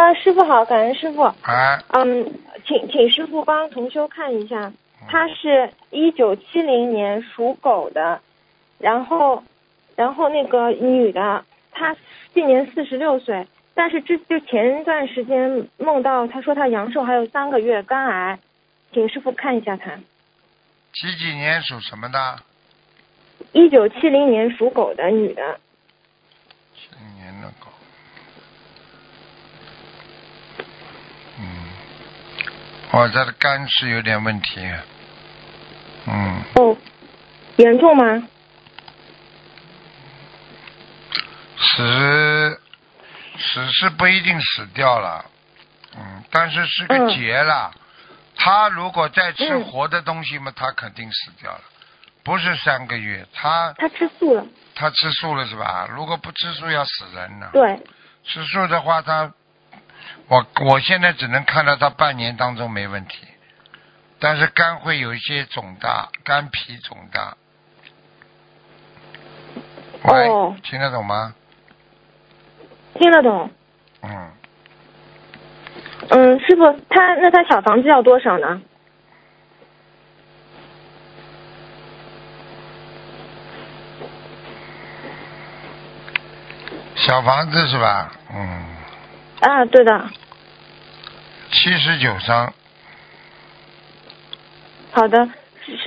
师傅好，感恩师傅。 哎， 请师傅帮同修看一下，他是1970年属狗的，然后那个女的，她今年46岁，但是就前一段时间梦到她说她阳寿还有3个月，肝癌，请师傅看一下她。 几年属什么的 1970年属狗的女的。 ？7年的狗。他的肝是有点问题。 哦，严重吗？ 死是不一定死掉了，但是是个劫了。他如果再吃活的东西嘛，他肯定死掉了。不是3个月，他吃素了。 他吃素了是吧？如果不吃素要死人呢。 对。 吃素的话，我现在只能看到他半年当中没问题，但是肝会有一些肿大，肝脾肿大。喂，听得懂吗？ 听得懂。师傅，他小房子要多少呢？ 小房子是吧？ 对的。 79张。 好的，